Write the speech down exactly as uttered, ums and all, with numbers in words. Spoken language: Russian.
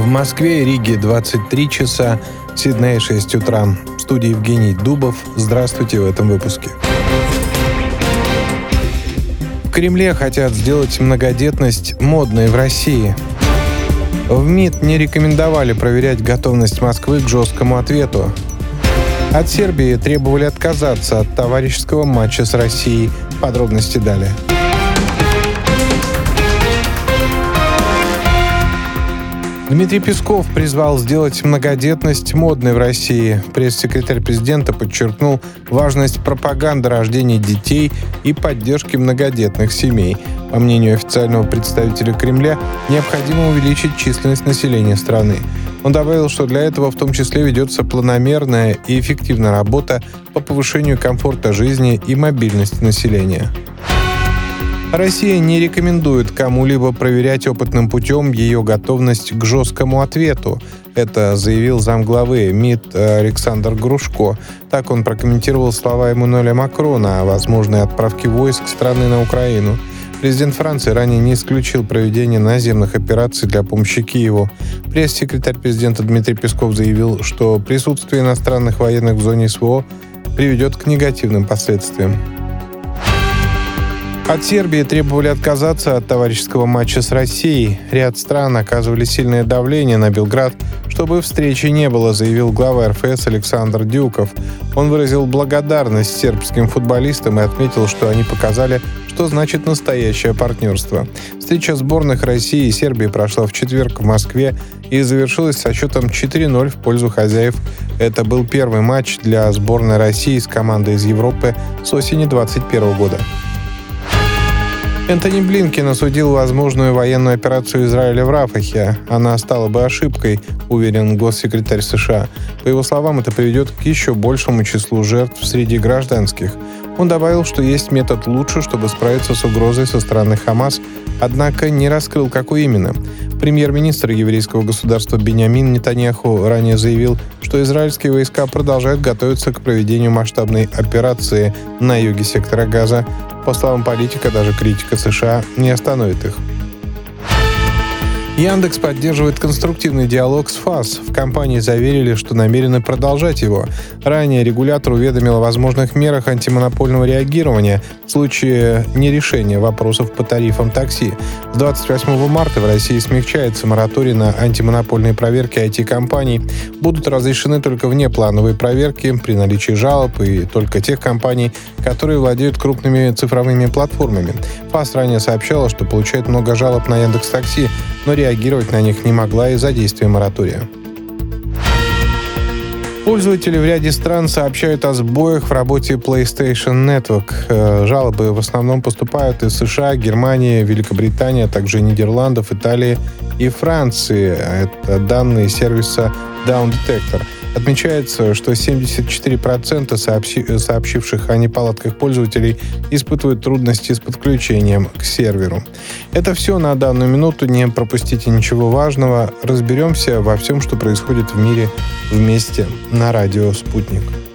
В Москве и Риге двадцать три часа, в Сиднее шесть утра. В студии Евгений Дубов. Здравствуйте в этом выпуске. В Кремле хотят сделать многодетность модной в России. В МИД не рекомендовали проверять готовность Москвы к жесткому ответу. От Сербии требовали отказаться от товарищеского матча с Россией. Подробности далее. Дмитрий Песков призвал сделать многодетность модной в России. Пресс-секретарь президента подчеркнул важность пропаганды рождения детей и поддержки многодетных семей. По мнению официального представителя Кремля, необходимо увеличить численность населения страны. Он добавил, что для этого в том числе ведется планомерная и эффективная работа по повышению комфорта жизни и мобильности населения. Россия не рекомендует кому-либо проверять опытным путем ее готовность к жесткому ответу. Это заявил замглавы МИД Александр Грушко. Так он прокомментировал слова Эммануэля Макрона о возможной отправке войск страны на Украину. Президент Франции ранее не исключил проведение наземных операций для помощи Киеву. Пресс-секретарь президента Дмитрий Песков заявил, что присутствие иностранных военных в зоне СВО приведет к негативным последствиям. От Сербии требовали отказаться от товарищеского матча с Россией. Ряд стран оказывали сильное давление на Белград, чтобы встречи не было, заявил глава эр эф эс Александр Дюков. Он выразил благодарность сербским футболистам и отметил, что они показали, что значит настоящее партнерство. Встреча сборных России и Сербии прошла в четверг в Москве и завершилась со счетом четыре ноль в пользу хозяев. Это был первый матч для сборной России с командой из Европы с осени двадцать первого года. Энтони Блинкен осудил возможную военную операцию Израиля в Рафахе. Она стала бы ошибкой, уверен госсекретарь США. По его словам, это приведет к еще большему числу жертв среди гражданских. Он добавил, что есть метод лучше, чтобы справиться с угрозой со стороны Хамас, однако не раскрыл, какой именно. Премьер-министр еврейского государства Биньямин Нетаньяху ранее заявил, что израильские войска продолжают готовиться к проведению масштабной операции на юге сектора Газа. По словам политика, даже критика США не остановит их. Яндекс поддерживает конструктивный диалог с ФАС. В компании заверили, что намерены продолжать его. Ранее регулятор уведомил о возможных мерах антимонопольного реагирования в случае нерешения вопросов по тарифам такси. С двадцать восьмого марта в России смягчается мораторий на антимонопольные проверки ай ти-компаний. Будут разрешены только внеплановые проверки при наличии жалоб и только тех компаний, которые владеют крупными цифровыми платформами. ФАС ранее сообщала, что получает много жалоб на Яндекс.Такси, но реагировать на них не могла из-за действия моратория. Пользователи в ряде стран сообщают о сбоях в работе PlayStation Network. Жалобы в основном поступают из США, Германии, Великобритании, а также Нидерландов, Италии и Франции. Это данные сервиса Down Detector. Отмечается, что семьдесят четыре процента сообщи- сообщивших о неполадках пользователей испытывают трудности с подключением к серверу. Это все на данную минуту. Не пропустите ничего важного. Разберемся во всем, что происходит в мире вместе на радио «Спутник».